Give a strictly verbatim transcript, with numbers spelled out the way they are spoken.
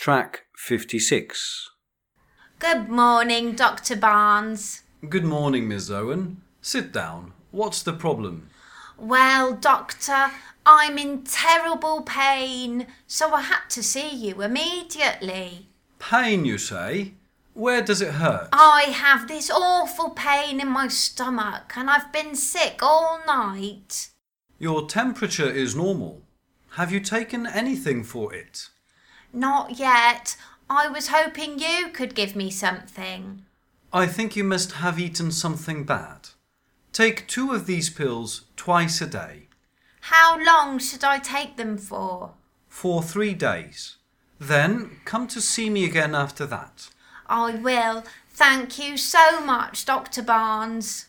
Track fifty-six. Good morning, Doctor Barnes. Good morning, Miss Owen. Sit down. What's the problem? Well, Doctor, I'm in terrible pain, so I had to see you immediately. Pain, you say? Where does it hurt? I have this awful pain in my stomach and I've been sick all night. Your temperature is normal. Have you taken anything for it? Not yet. I was hoping you could give me something. I think you must have eaten something bad. Take two of these pills twice a day. How long should I take them for? For three days. Then come to see me again after that. I will. Thank you so much, Doctor Barnes.